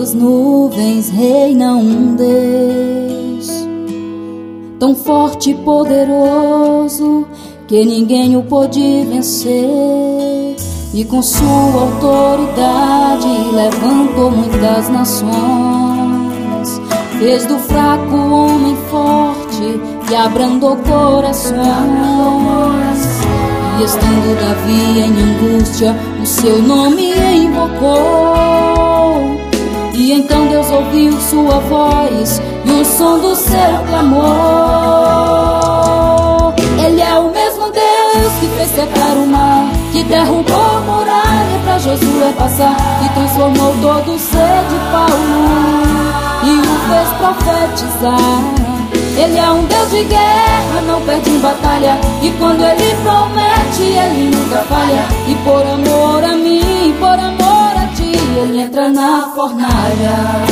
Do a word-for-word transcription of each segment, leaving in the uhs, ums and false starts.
suas nuvens reina um Deus tão forte e poderoso que ninguém o pôde vencer, e com sua autoridade levantou muitas nações, fez do fraco homem forte e abrandou corações. E estando Davi em angústia, o seu nome invocou, e então Deus ouviu sua voz e o som do seu clamor. Ele é o mesmo Deus que fez secar o mar, que derrubou a muralha pra Josué passar, que transformou todo ser de Paulo e o fez profetizar. Ele é um Deus de guerra, não perde em batalha, e quando Ele promete, Ele nunca falha. E por amor a mim, por amor a ti, Ele entra na fornalha.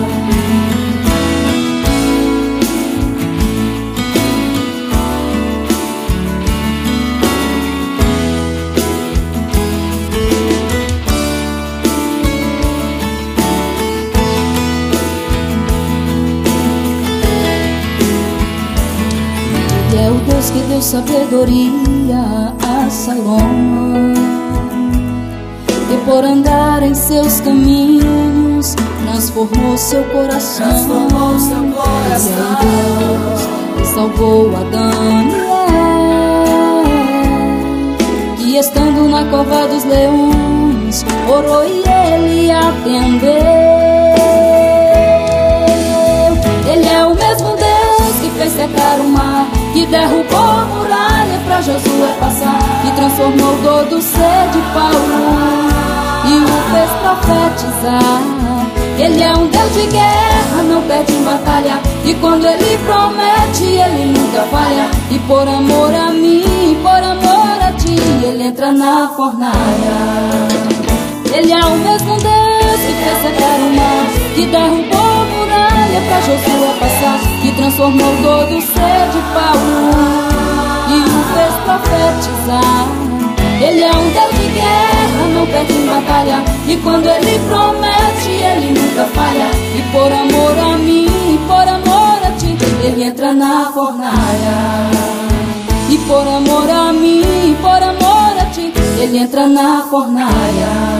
É o Deus que deu sabedoria a Salomão, e por andar em seus caminhos transformou seu coração. Transformou seu coração. É o Deus que salvou Adão e Eva, que estando na cova dos leões orou e Ele atendeu. Ele é o mesmo Deus que fez secar o mar, que derrubou a muralha pra Josué passar, que transformou todo ser de Paulo e o fez profetizar. Ele é um Deus de guerra, não perde em batalha, e quando Ele promete, Ele nunca falha. E por amor a mim, por amor a ti, Ele entra na fornalha. Ele é o mesmo Deus que fez secar o mar, que derrubou a muralha pra Josué passar, que transformou todo ser de Paulo e o fez profetizar. Ele é um Deus de guerra, não perde em batalha, e quando Ele promete, Ele nunca falha. E por amor a mim, por amor a ti, Ele entra na fornalha. E por amor a mim, por amor a ti, Ele entra na fornalha.